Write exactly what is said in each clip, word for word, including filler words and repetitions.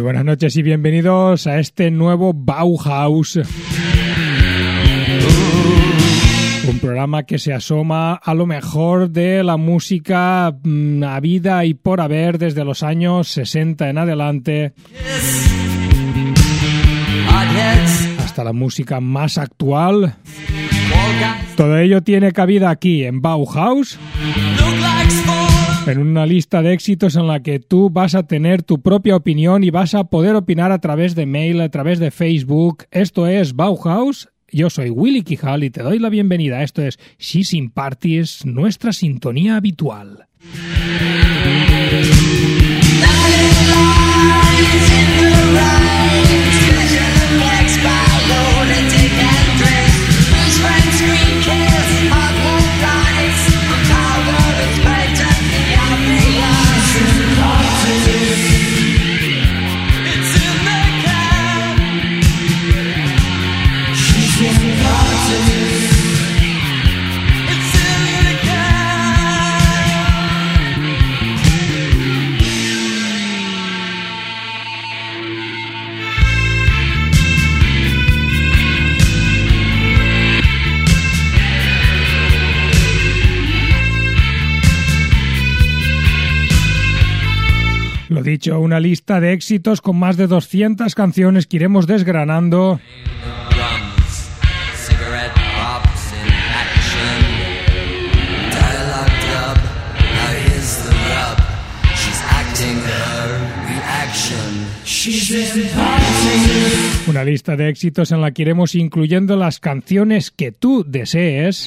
buenas noches y bienvenidos a este nuevo Bauhaus. Un programa que se asoma a lo mejor de la música a vida y por haber desde los años sesenta en adelante hasta la música más actual. Todo ello tiene cabida aquí en Bauhaus, en una lista de éxitos en la que tú vas a tener tu propia opinión y vas a poder opinar a través de mail, a través de Facebook. Esto es Bauhaus. Yo soy Willy Quijal y te doy la bienvenida. Esto es She's in Parties, nuestra sintonía habitual. Lo dicho, una lista de éxitos con más de doscientas canciones que iremos desgranando. Una lista de éxitos en la que iremos incluyendo las canciones que tú desees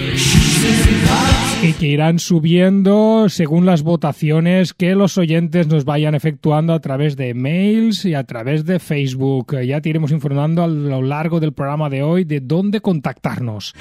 y que irán subiendo según las votaciones que los oyentes nos vayan efectuando a través de mails y a través de Facebook. Ya te iremos informando a lo largo del programa de hoy de dónde contactarnos.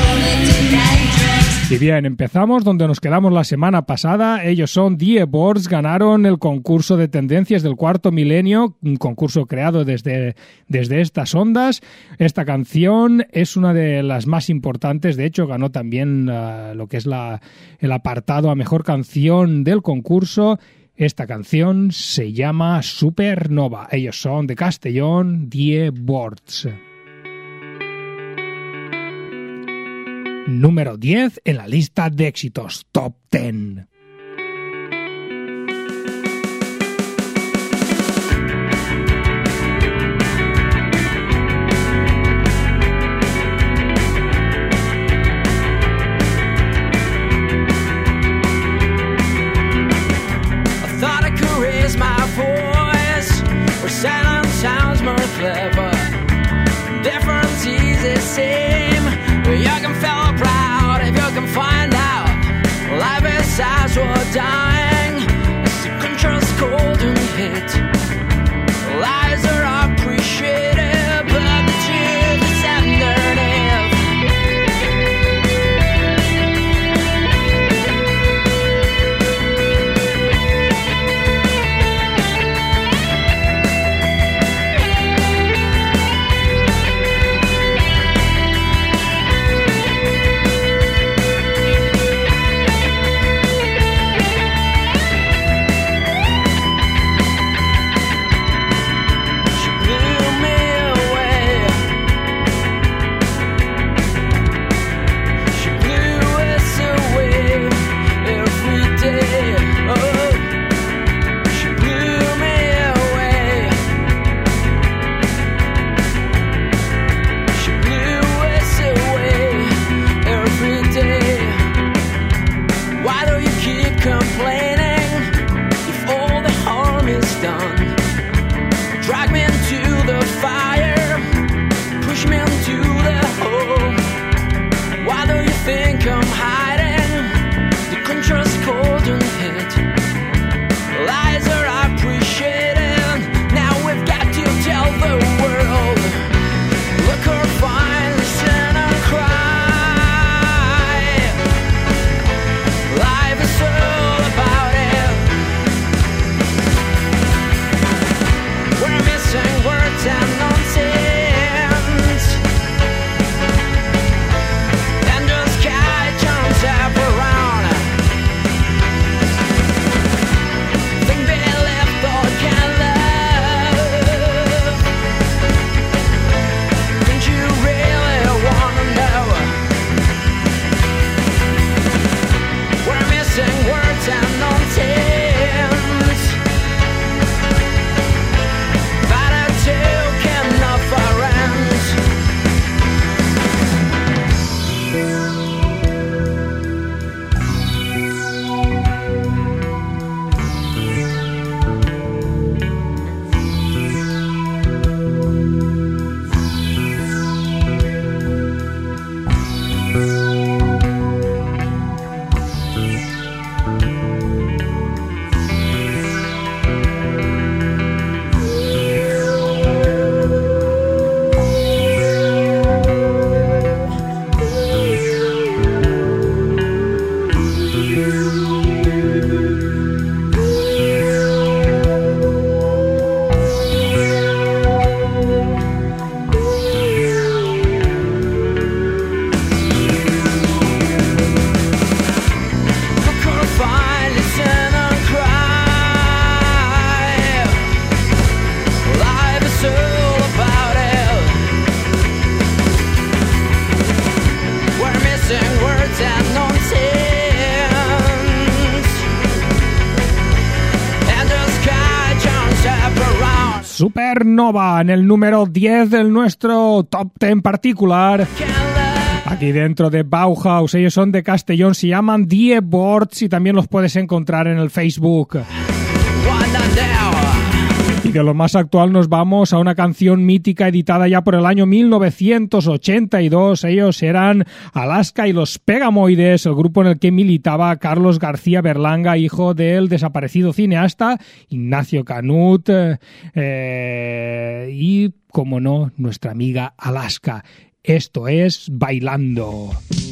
Y bien, empezamos donde nos quedamos la semana pasada. Ellos son The Aborts, ganaron el concurso de tendencias del cuarto milenio, un concurso creado desde, desde estas ondas. Esta canción es una de las más importantes, de hecho ganó también uh, lo que es la, el apartado a mejor canción del concurso. Esta canción se llama Supernova. Ellos son de Castellón, The Aborts. Número diez en la lista de éxitos Top diez. You can feel proud if you can find out life is as Supernova, en el número diez del nuestro Top diez particular. Aquí dentro de Bauhaus, ellos son de Castellón, se llaman Die Boards y también los puedes encontrar en el Facebook. Y de lo más actual nos vamos a una canción mítica editada ya por el año mil novecientos ochenta y dos. Ellos eran Alaska y los Pegamoides, el grupo en el que militaba Carlos García Berlanga, hijo del desaparecido cineasta Ignacio Canut, eh, y, como no, nuestra amiga Alaska. Esto es Bailando.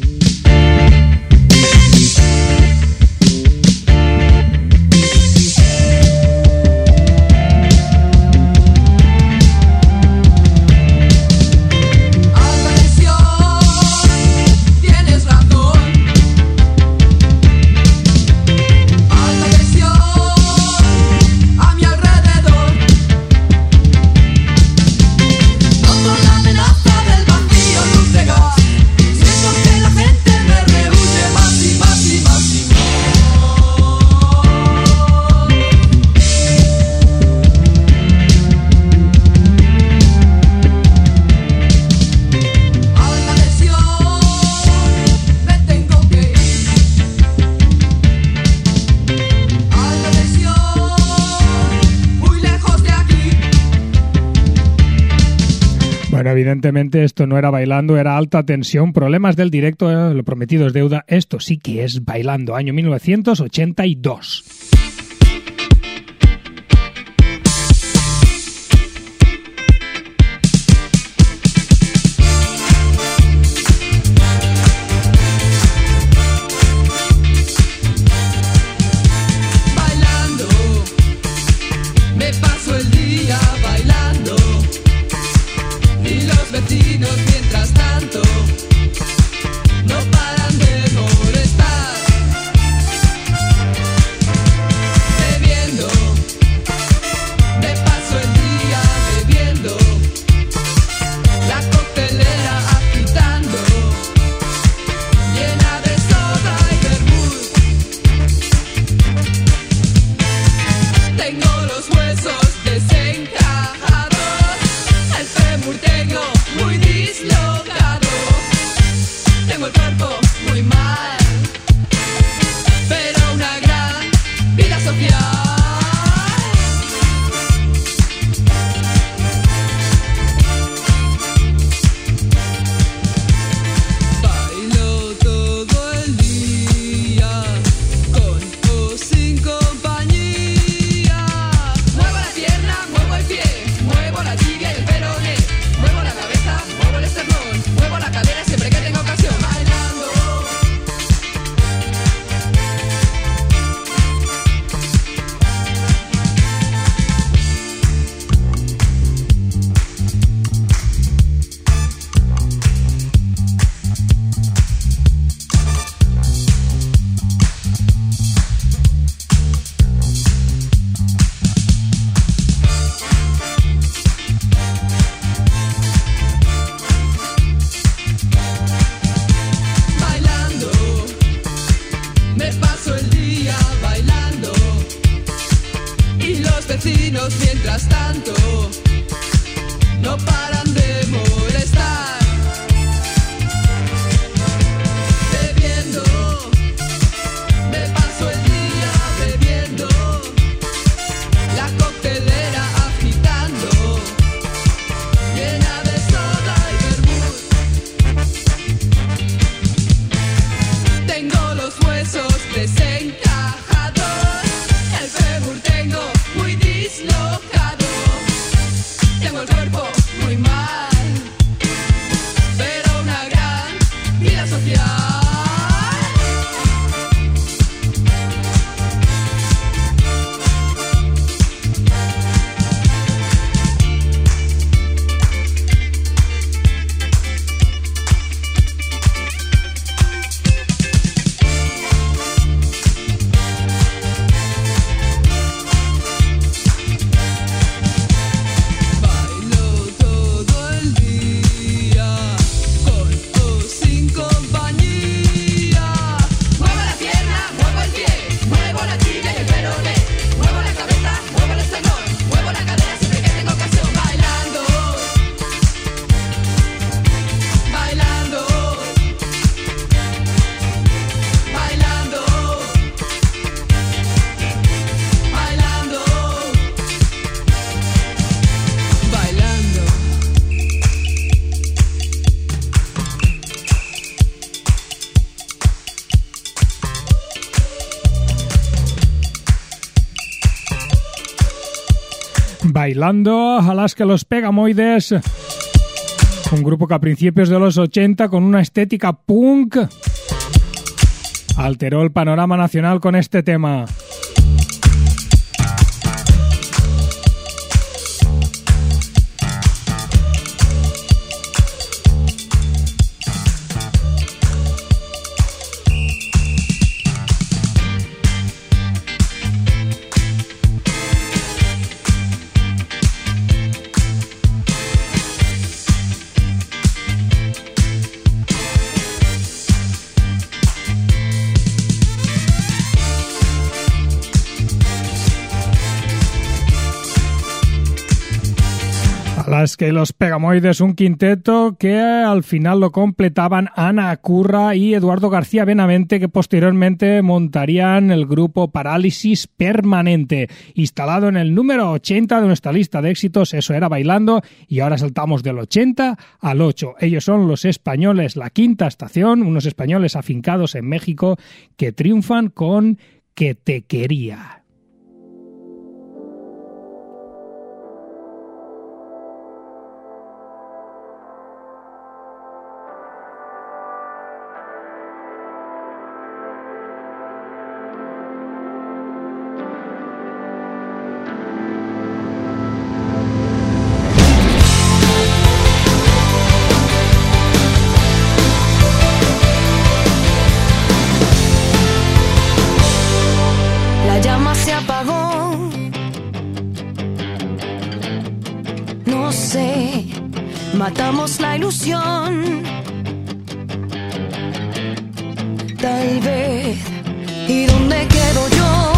Bueno, evidentemente esto no era Bailando, era Alta Tensión, problemas del directo, eh, lo prometido es deuda, esto sí que es Bailando, año mil novecientos ochenta y dos. Mientras tanto, no paran de molestar. Bailando Alaska Los Pegamoides, un grupo que a principios de los ochenta, con una estética punk, alteró el panorama nacional con este tema. Alaska y Los Pegamoides, un quinteto que al final lo completaban Ana Curra y Eduardo García Benavente, que posteriormente montarían el grupo Parálisis Permanente, instalado en el número ochenta de nuestra lista de éxitos. Eso era Bailando, y ahora saltamos del ochenta al ocho. Ellos son los españoles La Quinta Estación, unos españoles afincados en México que triunfan con Que te quería. Matamos la ilusión, tal vez. ¿Y dónde quedo yo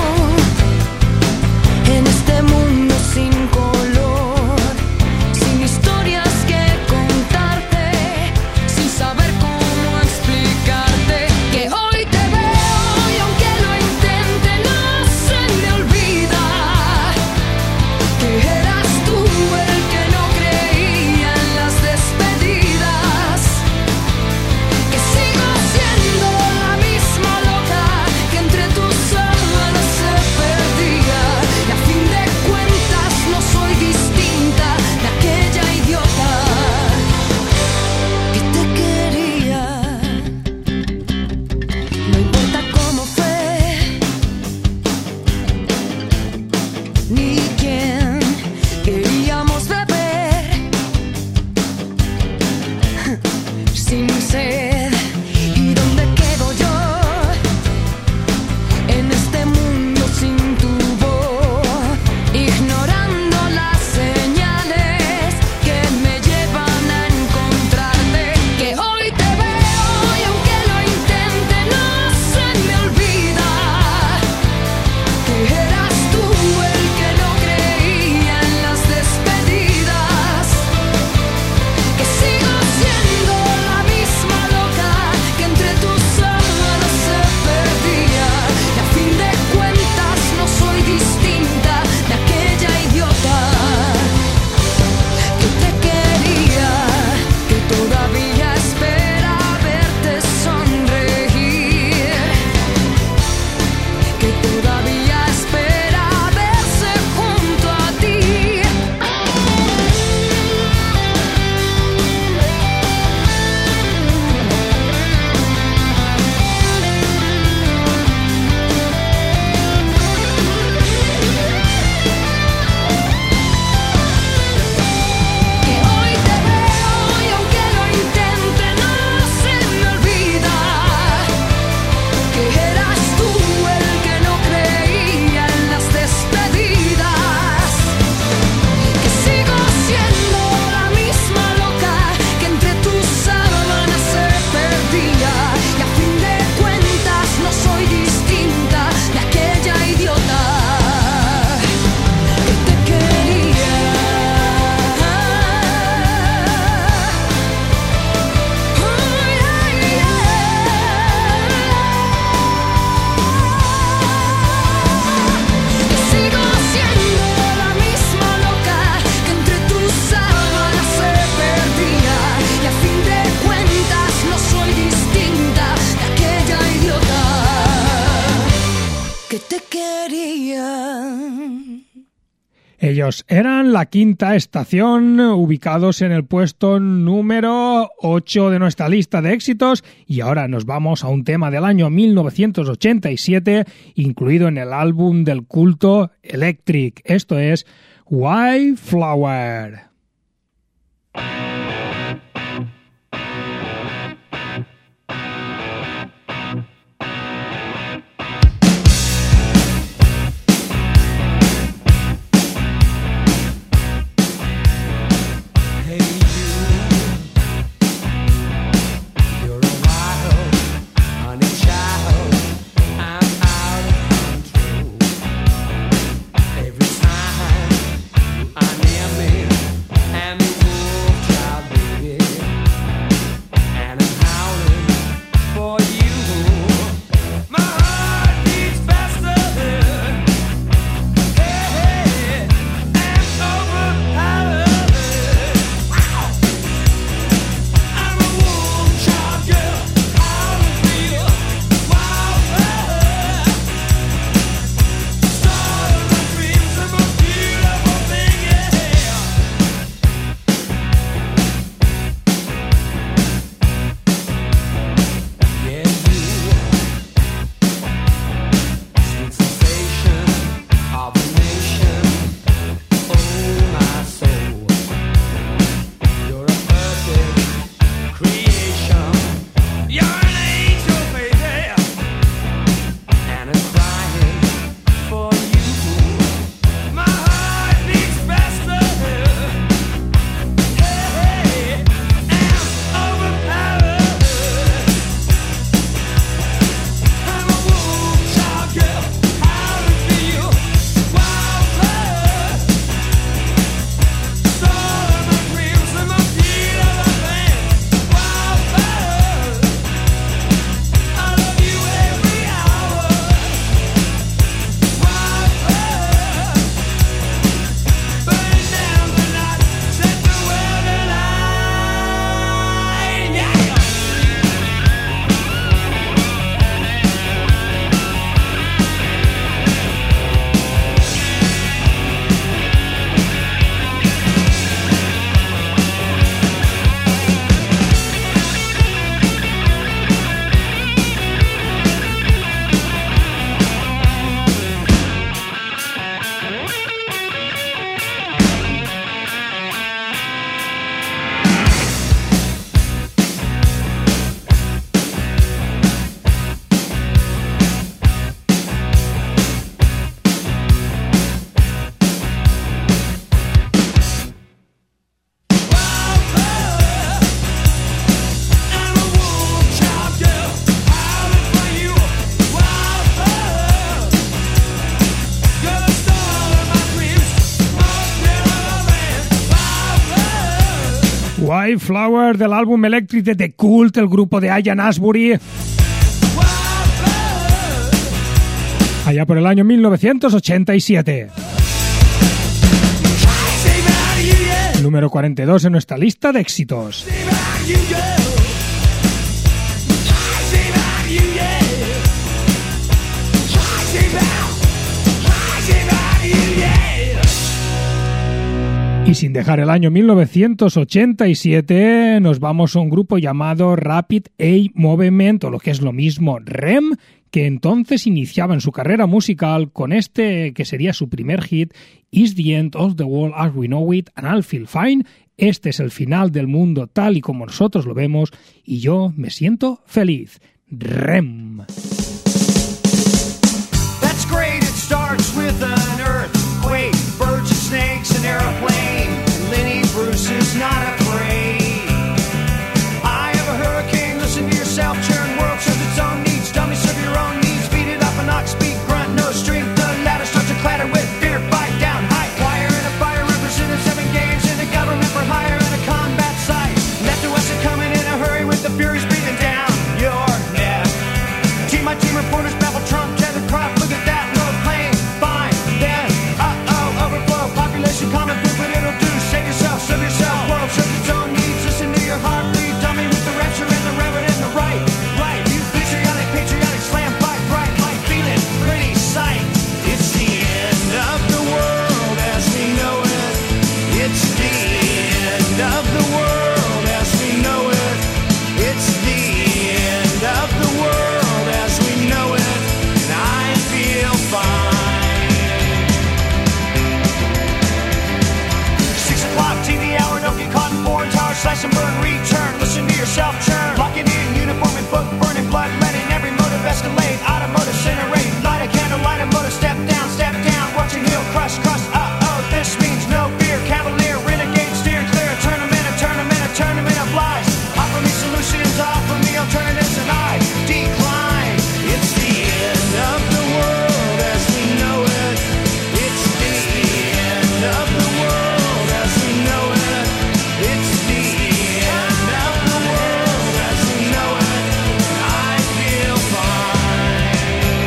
en este mundo sin color, sin historias que contarte, sin saber cómo explicarte que hoy te veo y aunque lo intente no se me olvida que eras tú el que no creía en las despedidas, que sigo siendo la misma loca que entre tus sábanas se perdía, y a fin de cuentas no soy distinta de aquella idiota que te quería. No importa cómo fue ni quién queríamos beber sin sed. ¿Y dónde quedo yo en este mundo sin tu voz, ignorando las señales que me llevan a encontrarte? Que hoy te veo y aunque lo intente no se me olvida que eras tú el que no Ellos eran La Quinta Estación, ubicados en el puesto número ocho de nuestra lista de éxitos, y ahora nos vamos a un tema del año mil novecientos ochenta y siete, incluido en el álbum del culto Electric. Esto es Wildflower. Wildflower del álbum Electric de The Cult, el grupo de Ian Astbury. Allá por el año mil novecientos ochenta y siete. Número cuarenta y dos en nuestra lista de éxitos. Y sin dejar el año mil novecientos ochenta y siete, nos vamos a un grupo llamado Rapid Eye Movement, o lo que es lo mismo, R E M, que entonces iniciaban su carrera musical con este que sería su primer hit, Is the End of the World as We Know It and I'll Feel Fine. Este es el final del mundo tal y como nosotros lo vemos y yo me siento feliz. R E M. That's great, it starts with an earthquake, birds and snakes, an airplane. Lenny Bruce is not afraid. I have a hurricane, listen to yourself, churn world serves its own needs. Dummy, serve your own needs, beat it up an ox, speak, grunt, no strength. The ladder starts to clatter with fear, fight down, high wire in a fire, represented seven games in the government for hire in a combat site. Left to us are coming in a hurry with the furies breathing down your neck. Team, my team reporters babble Trump, Tether Crop, look at that low plane, fine. hours, slash and burn, return. Listen to yourself churn. Locking in, uniform and book, burning blood, letting every motive escalate. Automotive incinerate, light a candle, light a motor, step down, step down. Watch your heel crush, crush. Uh oh, this means no fear. Cavalier, renegade, steering clear. A tournament, a tournament, a tournament of lies. Offer me solutions, offer me alternatives, and I decline. It's the end of the world as we know it. It's the end of the world as we know it. It's the end of the world as we know it. I feel fine.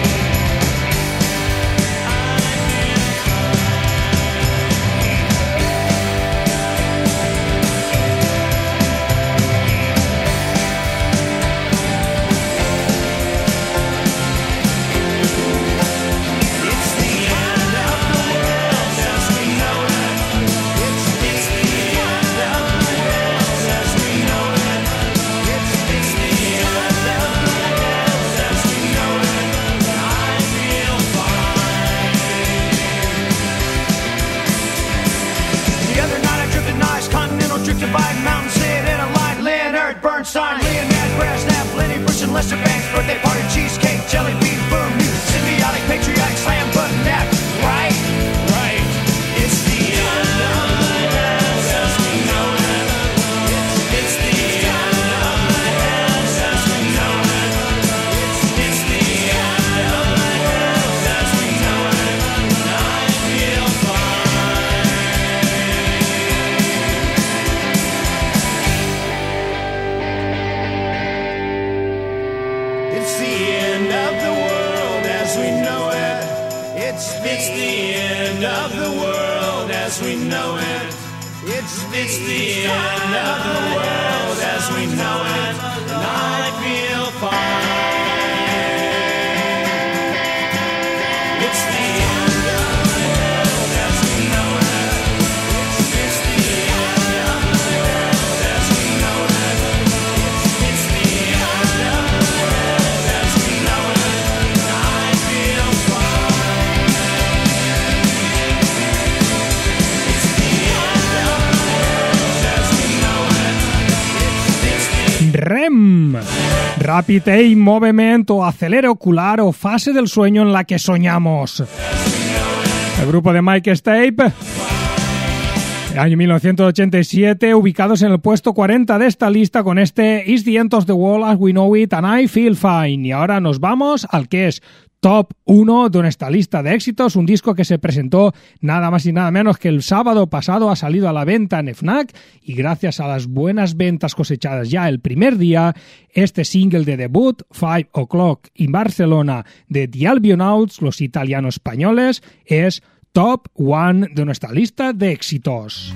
It's the end of the world as we know it. It's the end of the world as we know it. It's the end of the world as we know it. I feel fine. The other night I drifted nice, continental drifted by mountain, sit in a line. Leonard Bernstein, Leonard Brezhnev, Lenny Bruce and Lester Banks, birthday party, cheesecake, jelly bean, boom, music, symbiotic, patriotic, slam button, neck, right, right. It's the end of the world as we know it. It's, it's the end of the world as we know it. It's, it's the end of the world as we know it. I feel fine. It's the end of the world as we know it. It's, it's the end of the world as we know it. It's, it's the end of the world as we know it. And I feel fine. It's the end of the world as we know it. It's, it's the end of the world as we know it. It's, it's the end of the world as we know it. And I feel fine. It's the end of the world as we know it. It's, it's the R E M. Rapid Eye Movement o acelere ocular o fase del sueño en la que soñamos. El grupo de Mike Stipe, el año mil novecientos ochenta y siete, ubicados en el puesto cuarenta de esta lista con este Is the End of the World as We Know It and I Feel Fine. Y ahora nos vamos al que es top uno de nuestra lista de éxitos, un disco que se presentó nada más y nada menos que el sábado pasado, ha salido a la venta en FNAC y gracias a las buenas ventas cosechadas ya el primer día, este single de debut, Five O'Clock in Barcelona, de The Albionauts, los italiano-españoles, es top one de nuestra lista de éxitos.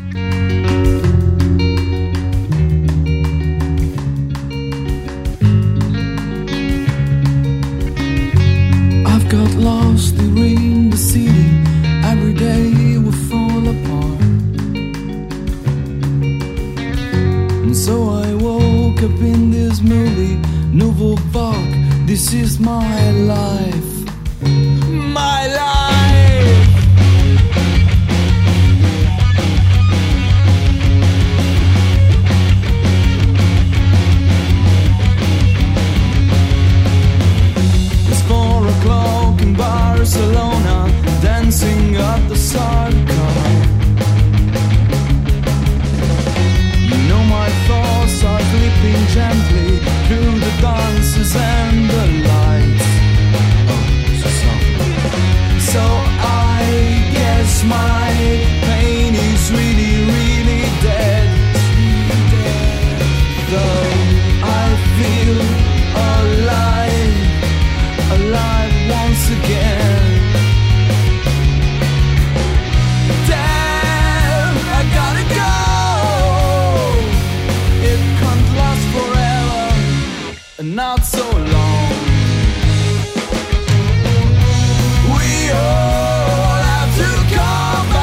Got lost in the city, every day we fall apart. And so I woke up in this movie, Nouveau Vague, this is my life, my life. It's four o'clock in Barcelona, dancing at the Sarkar. You know my thoughts are slipping gently through the dances and the lights. Oh, so soft. So I guess my pain is really, really dead. Though I feel alive, alive once again. Damn, I gotta go. It can't last forever, and not so long. We all have to come back.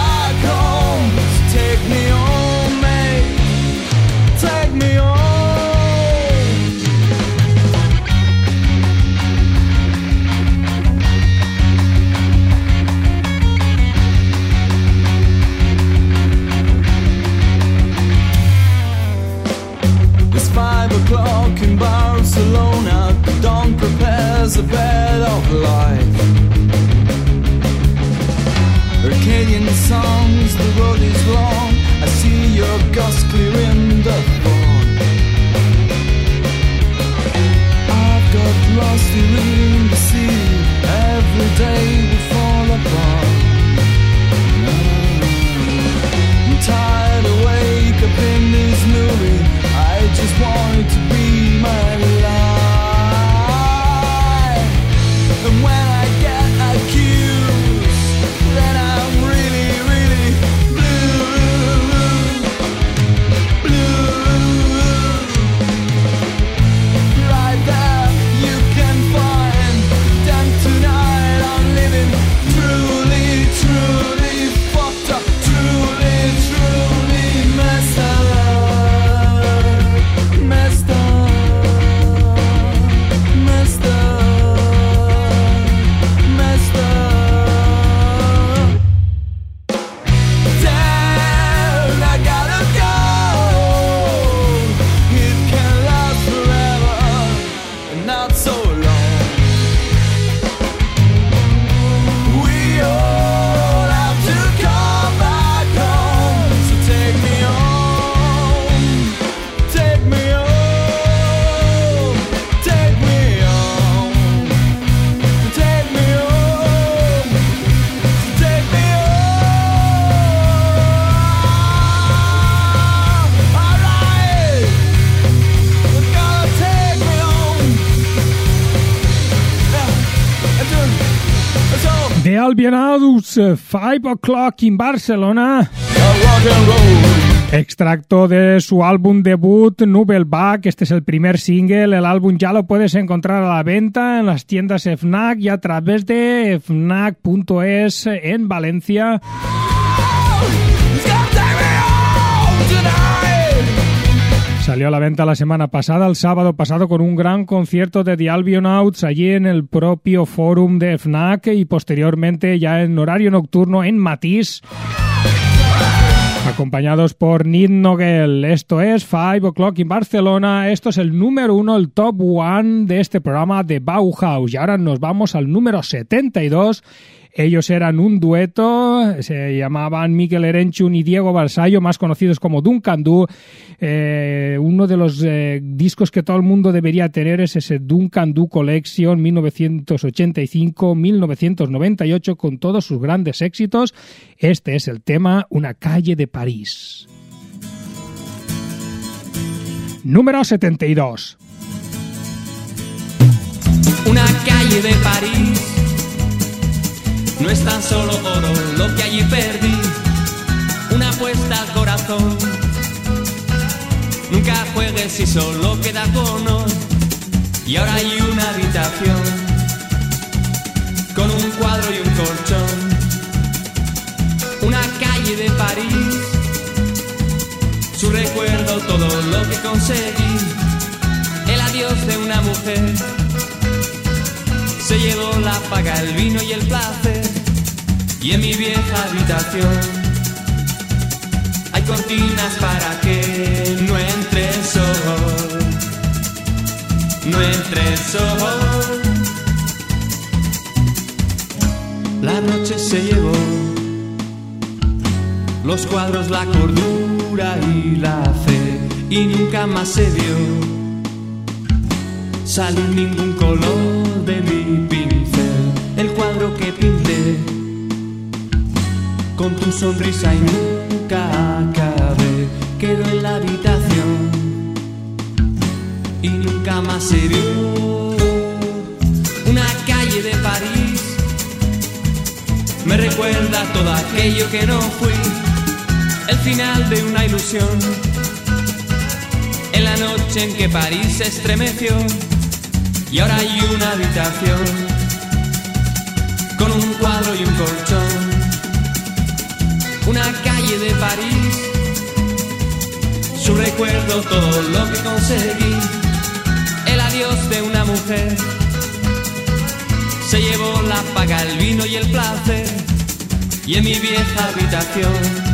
was a bed of light. Arcadian songs, the road is long. I see your ghost clearing the fog. I've got lost here in the sea. Every day we fall apart. I'm tired awake up in this movie. I just want to be my life. And when I get accused, then I'm really, really blue. Blue. Right there you can find. Then tonight I'm living truly, truly fucked up. Truly, truly messed up. Messed up. Messed up. Messed up. Then I gotta go. It can last forever, and not so long. We all have to come back home. So take me home. Take me home. Take me home. Take me home. Take me home. Alright. You're gonna take me home. Yeah. And then, so, The Albionauts, Five O'Clock in Barcelona. rock and roll. Extracto de su álbum debut Nubelbach. Este es el primer single. El álbum ya lo puedes encontrar a la venta en las tiendas Fnac y a través de fnac punto es en Valencia. It's gonna take me home tonight. Salió a la venta la semana pasada, el sábado pasado, con un gran concierto de The Albionauts allí en el propio Forum de Fnac y posteriormente ya en horario nocturno en Matisse, acompañados por Nid Nogel. Esto es Five O'Clock in Barcelona. Esto es el número uno, el top one de este programa de Bauhaus. Y ahora nos vamos al número setenta y dos. Ellos eran un dueto, se llamaban Mikel Erenchun y Diego Balsayo, más conocidos como Duncan Du. Eh, uno de los eh, discos que todo el mundo debería tener es ese Duncan Du Collection mil novecientos ochenta y cinco a mil novecientos noventa y ocho, con todos sus grandes éxitos. Este es el tema Una calle de París. Número setenta y dos. Una calle de París no es tan solo oro lo que allí perdí, una apuesta al corazón. Nunca juegues si solo queda cono. Y ahora hay una habitación con un cuadro y un colchón. Una calle de París, su recuerdo, todo lo que conseguí. El adiós de una mujer se llevó la paga, el vino y el placer. Y en mi vieja habitación hay cortinas para que no entre el sol, no entre el sol. La noche se llevó los cuadros, la cordura y la fe, y nunca más se vio salir ningún color de mi pincel. El cuadro que pinté con tu sonrisa y nunca acabé quedó en la habitación y nunca más se vio. Una calle de París me recuerda todo aquello que no fui, el final de una ilusión, en la noche en que París se estremeció. Y ahora hay una habitación con un cuadro y un colchón. Una calle de París, su recuerdo, todo lo que conseguí. El adiós de una mujer se llevó la paga, el vino y el placer. Y en mi vieja habitación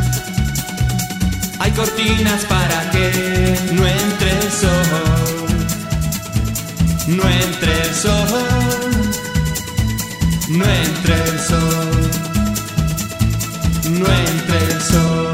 hay cortinas para que no entre el sol, no entre el sol, no entre el sol, no entre el sol.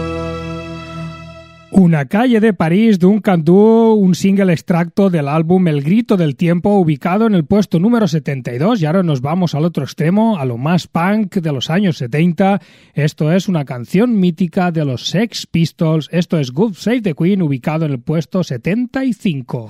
Una calle de París Duncan Du, un single extracto del álbum El Grito del Tiempo, ubicado en el puesto número setenta y dos, y ahora nos vamos al otro extremo, a lo más punk de los años setenta. Esto es una canción mítica de los Sex Pistols, esto es God Save the Queen, ubicado en el puesto setenta y cinco.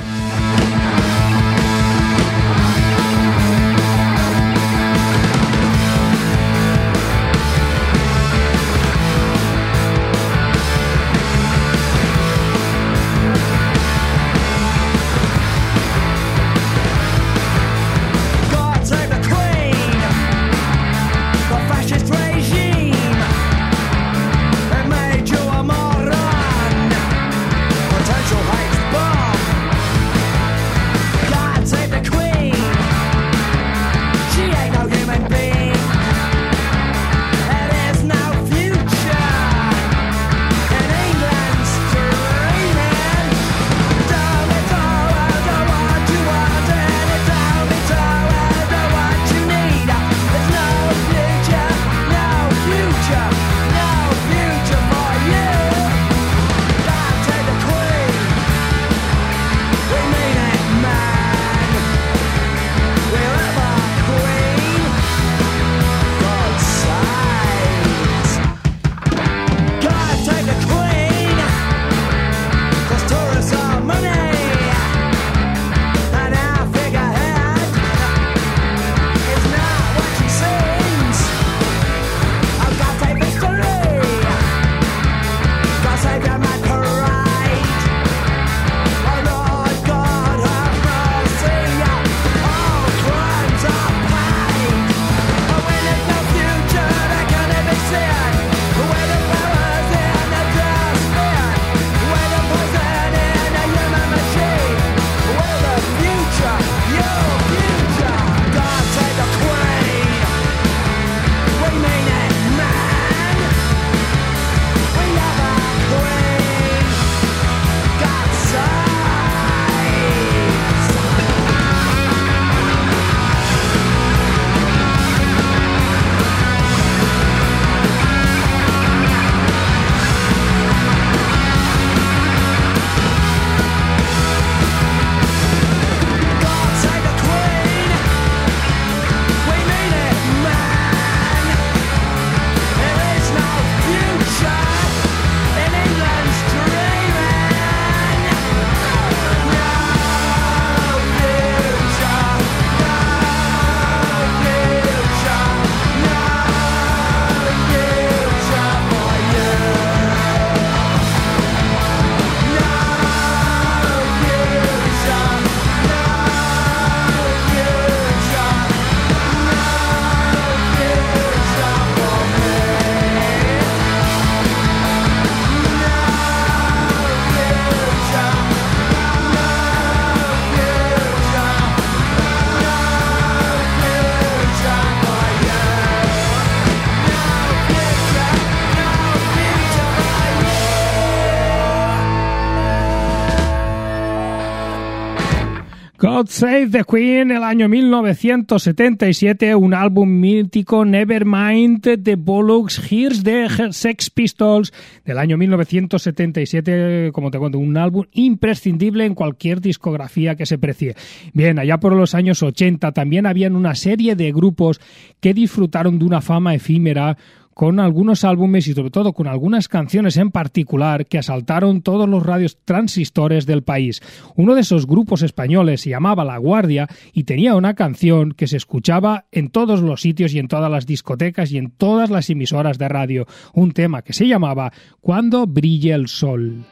God Save the Queen, el año mil novecientos setenta y siete, un álbum mítico, Nevermind, The Bollocks, Here's the Sex Pistols, del año mil novecientos setenta y siete, como te cuento, un álbum imprescindible en cualquier discografía que se precie. Bien, allá por los años ochenta también habían una serie de grupos que disfrutaron de una fama efímera, con algunos álbumes y sobre todo con algunas canciones en particular que asaltaron todos los radios transistores del país. Uno de esos grupos españoles se llamaba La Guardia y tenía una canción que se escuchaba en todos los sitios y en todas las discotecas y en todas las emisoras de radio. Un tema que se llamaba Cuando brille el sol.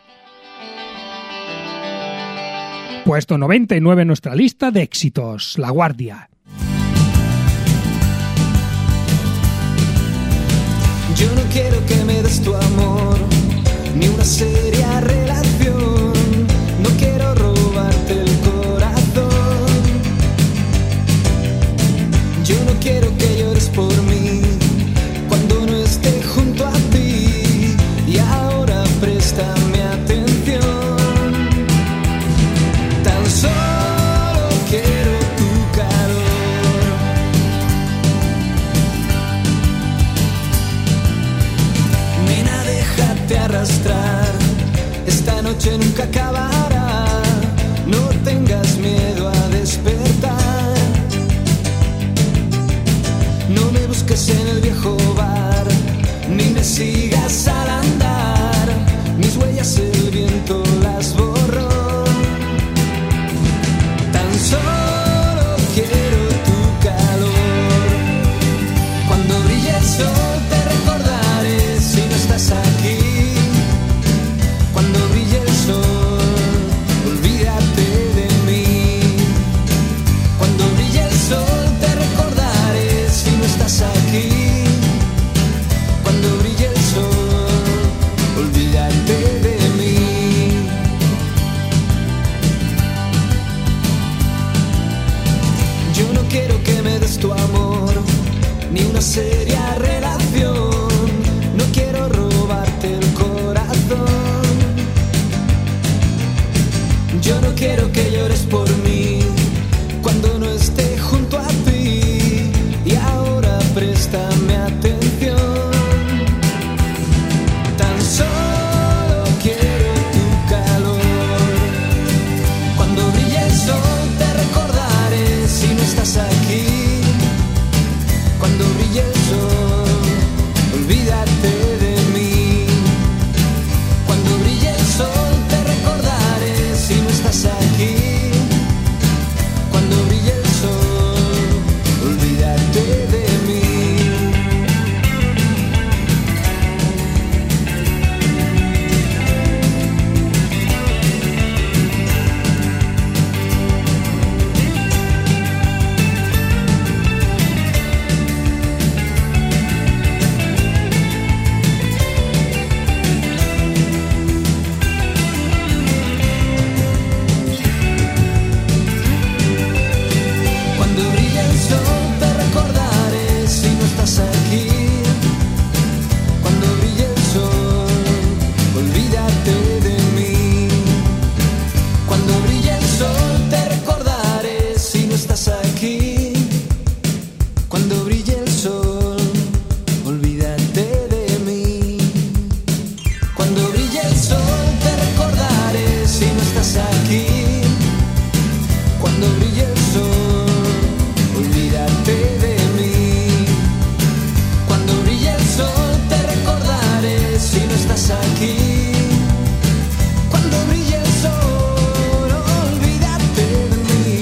Puesto noventa y nueve en nuestra lista de éxitos, La Guardia. Yo no quiero que me des tu amor, ni una seria relación. No quiero robarte el corazón. Yo no quiero que llores por mí cuando no esté junto a ti. Y ahora préstame atención. Tan solo nunca acabará. No tengas miedo a despertar. No me busques en el viejo bar, ni me sigas al andar. Mis huellas el viento las borró. Tan solo quiero tu calor. Cuando brille el sol te recordaré si no estás aquí. Cuando brille el sol, olvídate de mí. Cuando brille el sol te recordaré si no estás aquí. Cuando brille el sol, olvídate de mí. Yo no quiero que me des tu amor, ni una seria relación. No quiero robarte el corazón. Yo no quiero que llores por mí cuando no esté junto a ti. Y ahora préstame atención. Tan solo quiero tu calor. Cuando brille el sol te recordaré si no estás aquí. Cuando brille el sol, olvídate de mí. Cuando brille el sol te recordaré si no estás aquí. Cuando brille el sol, olvídate de mí. Cuando brille el sol te recordaré si no estás aquí. Cuando brille el sol, olvídate de mí. Cuando brille el sol te recordaré si no estás aquí. Cuando brille el sol, olvídate de mí. Cuando brille el sol te recordaré si no estás aquí. Cuando brille el sol, olvídate de mí. Cuando brille el sol te recordaré si no estás aquí. Cuando brille el sol, olvídate de mí.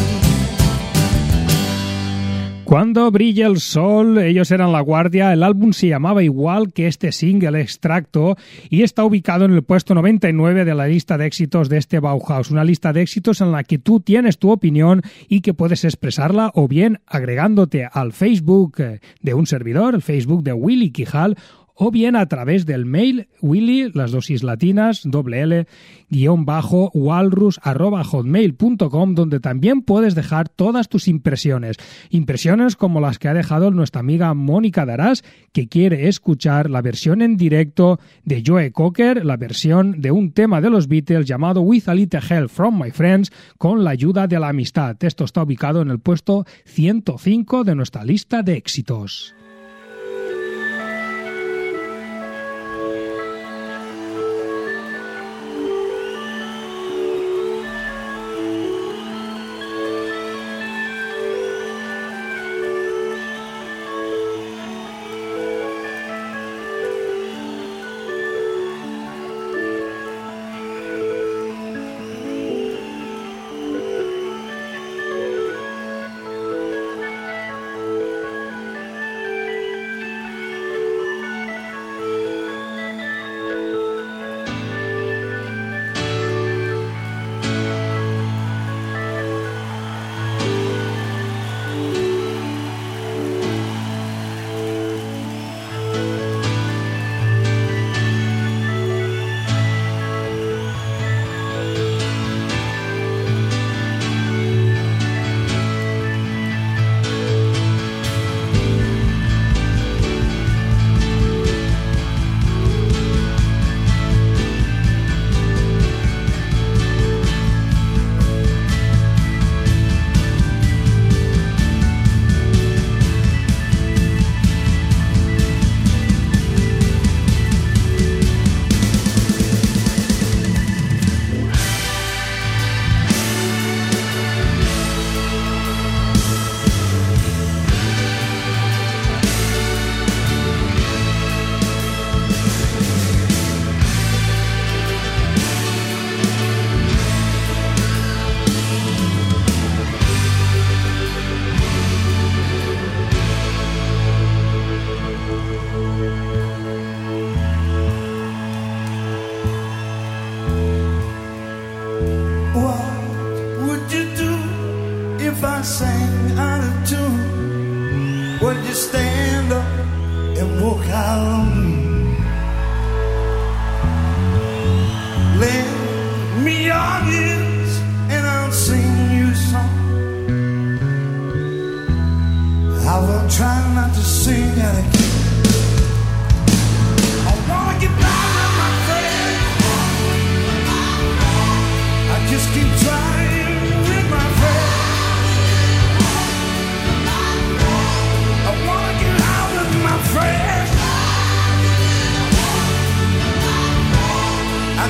Cuando brille el sol, ellos eran La Guardia, el álbum se llamaba igual que este single Extracto y está ubicado en el puesto noventa y nueve de la lista de éxitos de este Bauhaus, una lista de éxitos en la que tú tienes tu opinión y que puedes expresarla o bien agregándote al Facebook de un servidor, el Facebook de Willy Quijal, o bien a través del mail Willy, las dosis latinas, doble L, guión bajo, walrus, arroba hotmail punto com, donde también puedes dejar todas tus impresiones. Impresiones como las que ha dejado nuestra amiga Mónica Darás, que quiere escuchar la versión en directo de Joe Cocker, la versión de un tema de los Beatles llamado With a Little Help from My Friends, con la ayuda de la amistad. Esto está ubicado en el puesto ciento cinco de nuestra lista de éxitos.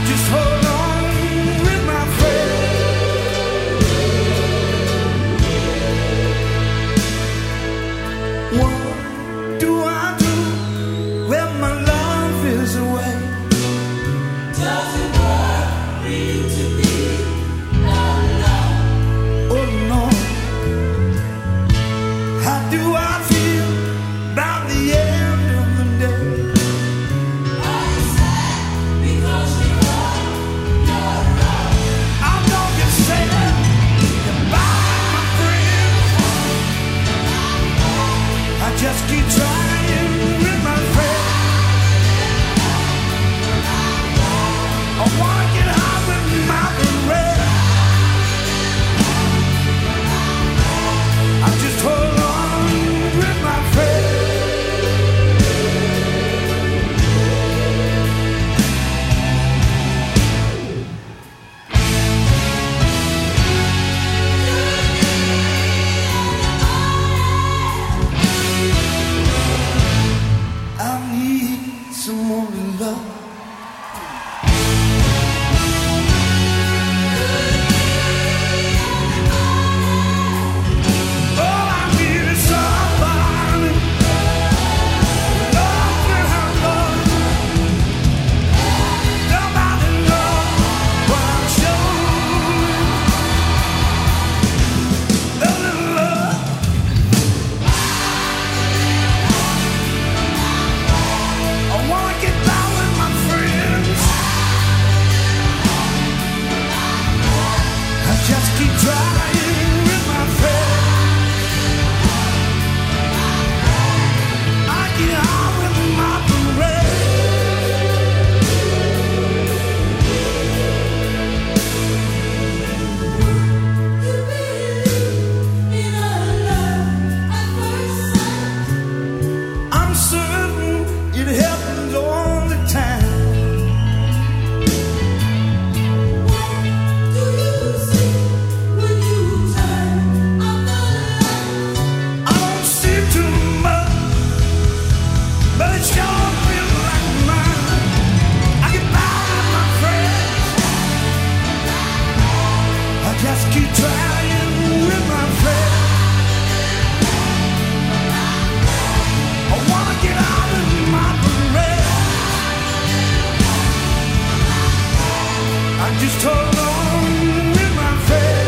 just hold on with my friend. What do I do when my love is away? Does it worry to be alone? Oh no. How do I feel about the end of the day? Are you sad because you are your love? I know you said goodbye, my friend. I just keep trying with my friend. I wanna get out with my friend. I just hold on with my friend. I need someone to love. All I need is somebody to love me, I love. Nobody knows what I'm showing. A little love. I wanna get down with my friends. I just keep trying with my friends. I get on with my friends. I'm certain it happens all the time. I don't see too much, but it sure feels like mine. I get by with my friends. I just keep trying with my friends. I wanna get out of my friends. I just hold on with my friends.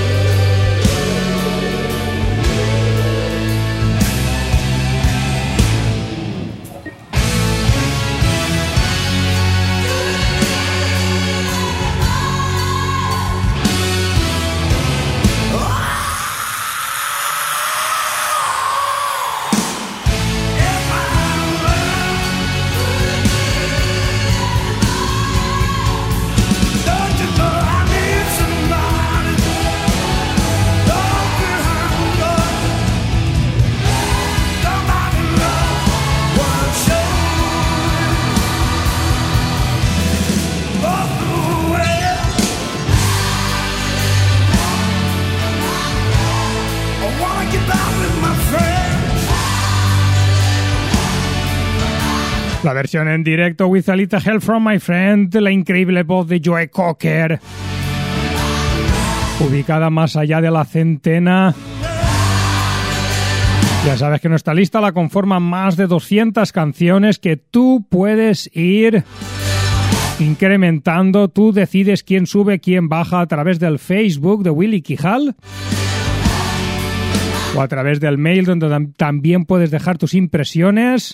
Don't you know I need somebody? Don't be hungry. Somebody love what I'm showing. All the way. I wanna get down with my friends. La versión en directo With a Little Help from My Friend, la increíble voz de Joe Cocker, ubicada más allá de la centena. Ya sabes que nuestra lista la conforman más de doscientas canciones que tú puedes ir incrementando. Tú decides quién sube, quién baja a través del Facebook de Willy Quijal o a través del mail, donde tam- también puedes dejar tus impresiones.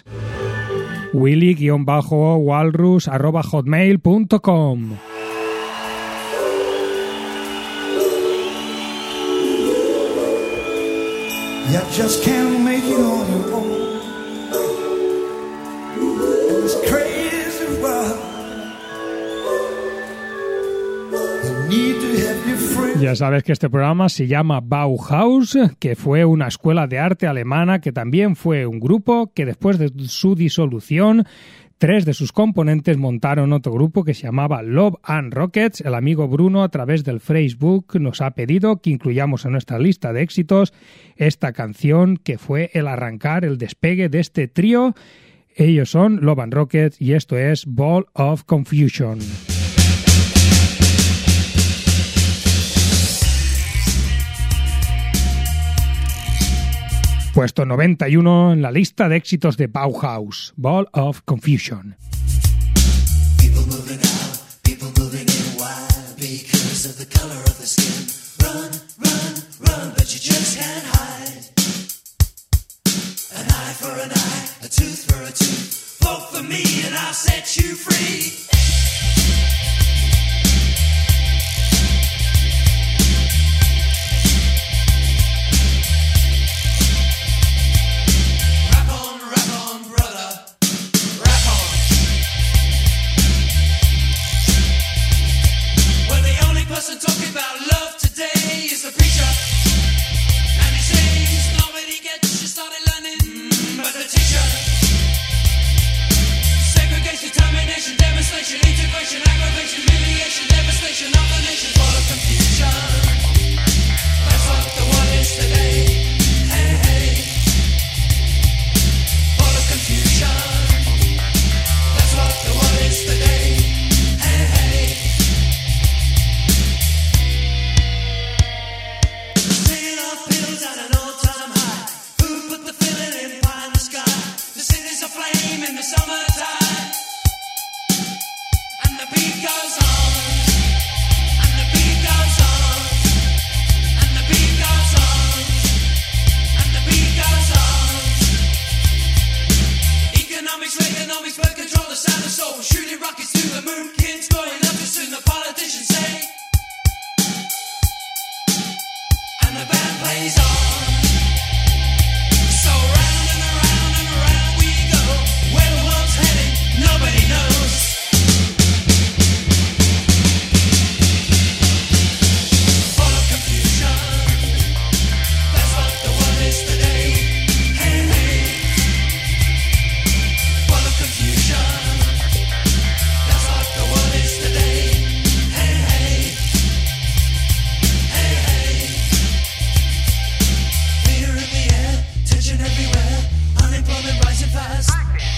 willy-walrus arroba hotmail punto com. You just can't make it on your own. In this crazy world, you need to have your friends. Ya sabes que este programa se llama Bauhaus, que fue una escuela de arte alemana, que también fue un grupo que después de su disolución, tres de sus componentes montaron otro grupo que se llamaba Love and Rockets. El amigo Bruno, a través del Facebook, nos ha pedido que incluyamos en nuestra lista de éxitos esta canción que fue el arrancar, el despegue de este trío. Ellos son Love and Rockets y esto es Ball of Confusion. Puesto noventa y uno en la lista de éxitos de Bauhaus, Ball of Confusion. People moving out, people moving in wild because of the color of the skin. Run, run, run, but you just can't hide. An eye for an eye, a tooth for a tooth. Vote for me and I'll set you free. Person talking about love today is the preacher, and he says nobody gets you started learning mm, but the teacher. Segregation, termination, demonstration, integration, aggravation, humiliation, devastation of the nation, full of confusion. That's what the world is today. Hey, hey, full of confusion. That's what the world is today. Hey, hey. In the summertime, and the beat goes on, and the beat goes on, and the beat goes on, and the beat goes on. Economics, Reaganomics, birth control, the sound of soul, shooting rockets to the moon, kids growing up to soon the politicians say, and the band plays on. So round and around and around we go. Where the world's heading, nobody knows. Full of confusion. That's what the world is today. Hey, hey. Full of confusion. That's what the world is today. Hey, hey. Hey, hey. Fear in the air, tension everywhere, unemployment rising fast.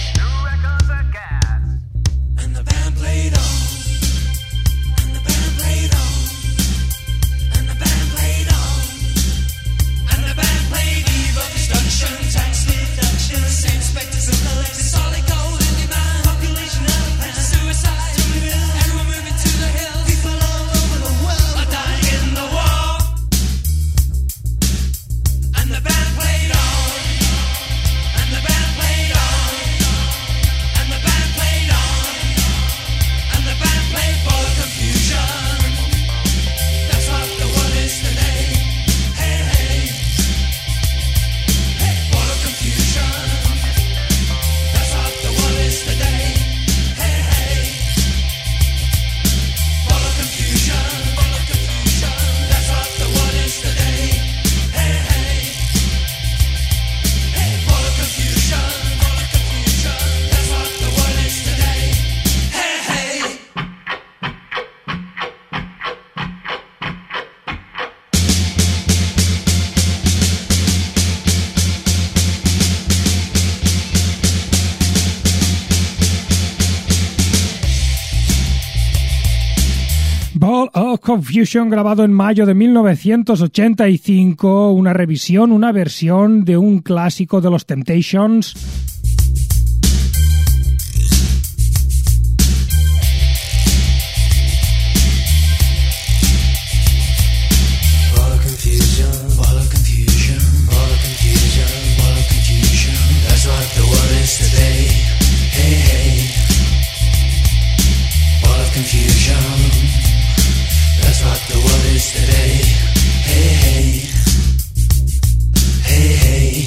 And the band played on, and the band played on, and the band played on, and the band played eve of destruction, tax reduction, same specters of collecting solid gold in demand, population elephant, suicide, everyone moving to the hills, people all over the world are dying in the war, and the band played on, and the band played on, and the band played on. And the band played for the confusion. That's what the world is today. Hey, hey. Hey, for the confusion. That's what the world is today. Hey, hey. For the confusion. For the confusion. That's what the world is today. Hey, hey. Hey, for the confusion. For the confusion. That's what the world is today. Hey, hey. Ball of Confusion, grabado en mayo de mil novecientos ochenta y cinco, una revisión, una versión de un clásico de los Temptations. Ball of confusion, ball of confusion, ball of confusion, ball of confusion. That's what the world is today. Hey, hey. Ball of confusion. That's what the world is today. Hey, hey. Hey, hey.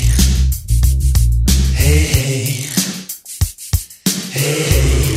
Hey, hey. Hey, hey.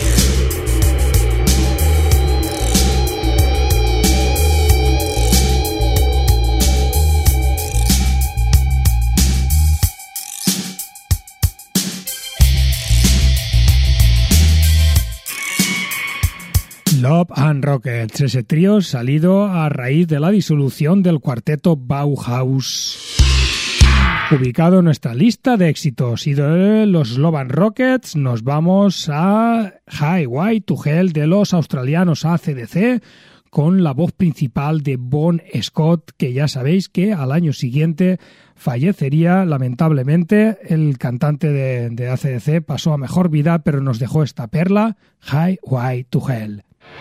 Love and Rockets, ese trío salido a raíz de la disolución del cuarteto Bauhaus, ubicado en nuestra lista de éxitos. Y de los Love and Rockets nos vamos a Highway to Hell de los australianos A C D C, con la voz principal de Bon Scott, que ya sabéis que al año siguiente fallecería lamentablemente. El cantante de, de A C D C pasó a mejor vida, pero nos dejó esta perla, Highway to Hell.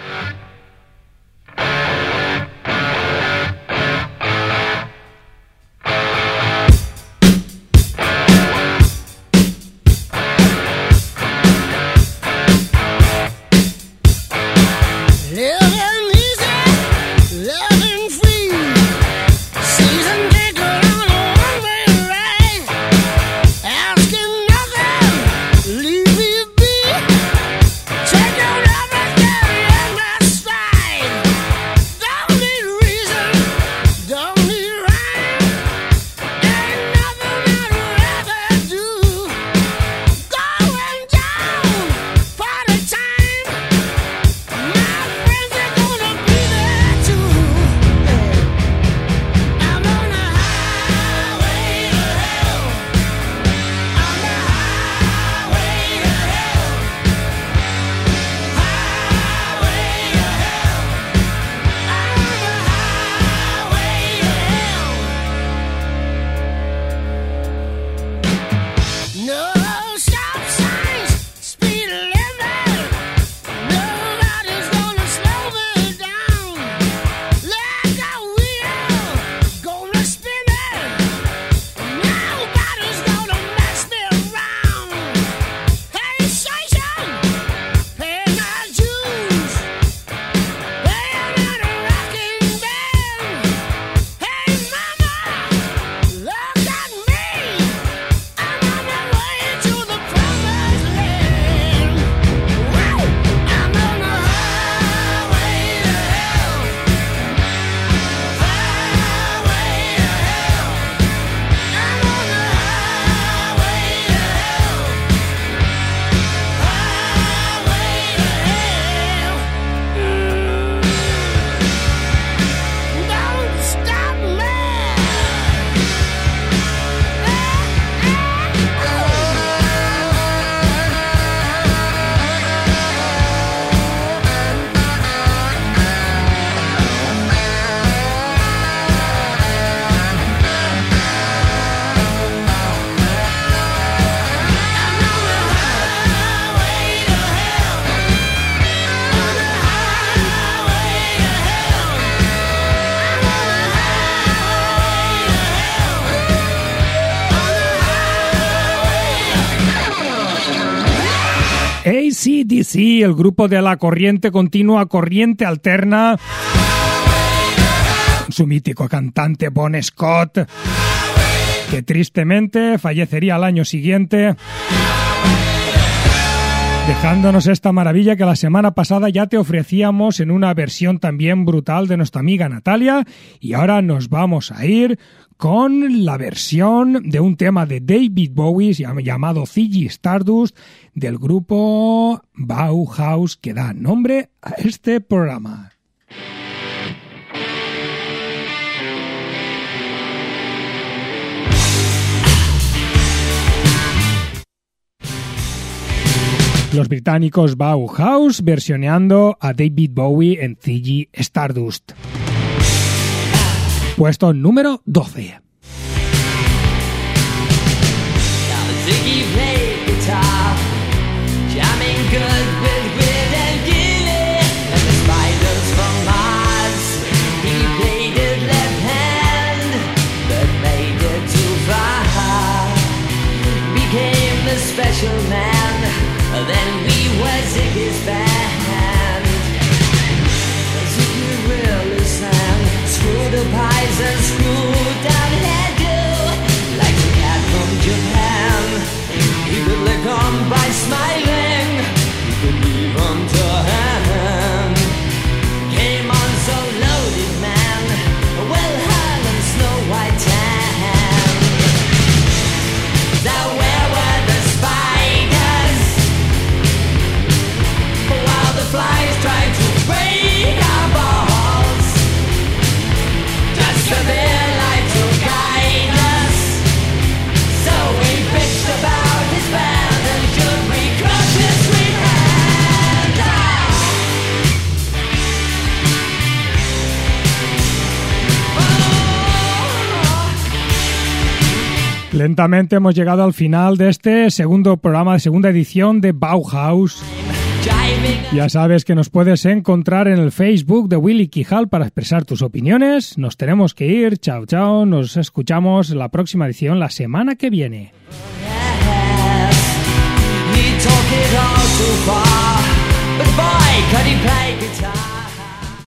A C D C, el grupo de la corriente continua, corriente alterna. Su mítico cantante Bon Scott, que tristemente fallecería al año siguiente, dejándonos esta maravilla que la semana pasada ya te ofrecíamos en una versión también brutal de nuestra amiga Natalia. Y ahora nos vamos a ir con la versión de un tema de David Bowie llamado Ziggy Stardust, del grupo Bauhaus, que da nombre a este programa. Los británicos Bauhaus versioneando a David Bowie en Ziggy Stardust. Puesto número doce. Ziggy played guitar, jamming good with Weird and Gilly, and the Spiders from Mars. He played it left hand, but made it too far. Became the special man, then we were Ziggy's band. Ziggy really sang, screw the pies and screw down hairdo, like the cat from Japan. He could lick on by smiling, he could Lentamente hemos llegado al final de este segundo programa, de segunda edición de Bauhaus. Ya sabes que nos puedes encontrar en el Facebook de Willy Quijal para expresar tus opiniones. Nos tenemos que ir. Chao, chao. Nos escuchamos en la próxima edición la semana que viene. He took it all too far, but boy, could he play guitar.